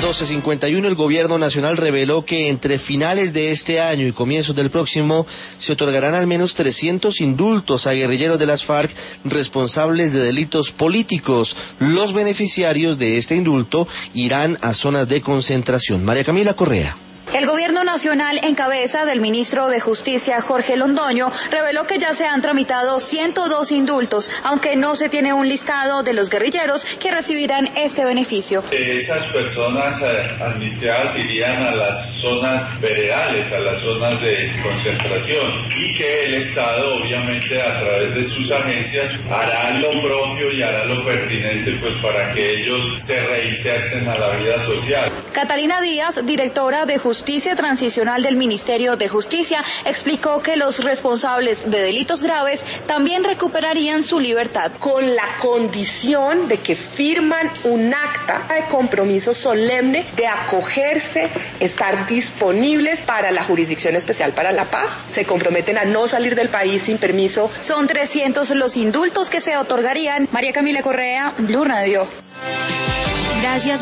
12:51, el gobierno nacional reveló que entre finales de este año y comienzos del próximo se otorgarán al menos 300 indultos a guerrilleros de las FARC responsables de delitos políticos. Los beneficiarios de este indulto irán a zonas de concentración. María Camila Correa. El gobierno nacional, en cabeza del ministro de Justicia, Jorge Londoño, reveló que ya se han tramitado 102 indultos, aunque no se tiene un listado de los guerrilleros que recibirán este beneficio. Esas personas amnistiadas irían a las zonas veredales, a las zonas de concentración, y que el Estado, obviamente, a través de sus agencias, hará lo propio y hará lo pertinente pues para que ellos se reinserten a la vida social. Catalina Díaz, directora de Justicia Transicional del Ministerio de Justicia, explicó que los responsables de delitos graves también recuperarían su libertad. Con la condición de que firman un acta de compromiso solemne de acogerse, estar disponibles para la Jurisdicción Especial para la Paz, se comprometen a no salir del país sin permiso. Son 300 los indultos que se otorgarían. María Camila Correa, Blue Radio. Gracias.